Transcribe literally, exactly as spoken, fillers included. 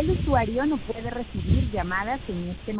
El usuario no puede recibir llamadas en este momento.